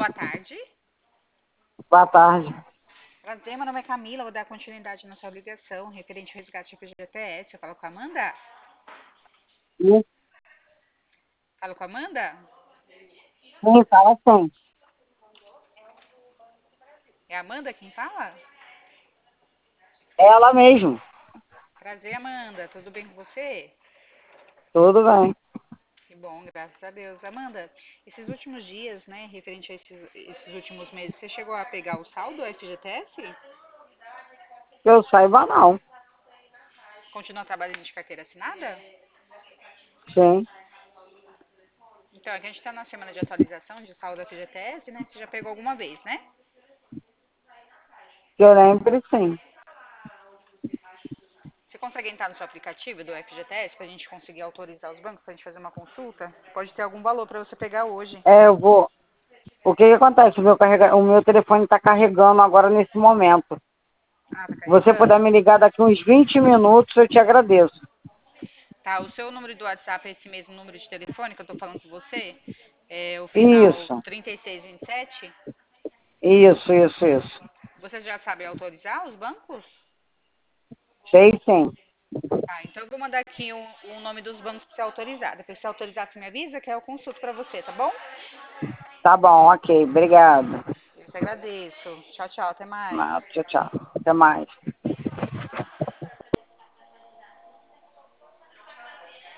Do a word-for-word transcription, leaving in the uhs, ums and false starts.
boa tarde. Boa tarde. Prazer, meu nome é Camila, vou dar continuidade na sua ligação referente ao resgate F G T S. Eu falo com a Amanda? Sim, Falo com a Amanda? sim, fala sim. É a Amanda quem fala? Ela mesmo. Prazer, Amanda. Tudo bem com você? Tudo bem. Que bom, graças a Deus. Amanda, esses últimos dias, né, referente a esses, esses últimos meses, você chegou a pegar o saldo do F G T S? Que eu saiba, não. Continua trabalhando de carteira assinada? Sim, Então, aqui a gente está na semana de atualização de saldo do F G T S, né? Você já pegou alguma vez, né? que eu lembre, sim. Você consegue entrar no seu aplicativo do F G T S para a gente conseguir autorizar os bancos para a gente fazer uma consulta? Pode ter algum valor para você pegar hoje. É, eu vou. O que que acontece? O meu, carrega... o meu telefone está carregando agora nesse momento. Ah, tá Se você puder carregando? me ligar daqui uns vinte minutos, eu te agradeço. Tá, o seu número do WhatsApp é esse mesmo número de telefone que eu tô falando com você? É o final Isso, trinta e seis vinte e sete? isso, isso, isso. Você já sabe autorizar os bancos? Sei sim. Tá, então eu vou mandar aqui o, o nome dos bancos para você autorizar. Depois que você autorizar, você me avisa que aí eu consulto para você, tá bom? Tá bom, ok. Obrigado. Eu te agradeço. Tchau, tchau, até mais. Ah, tchau, tchau. Até mais.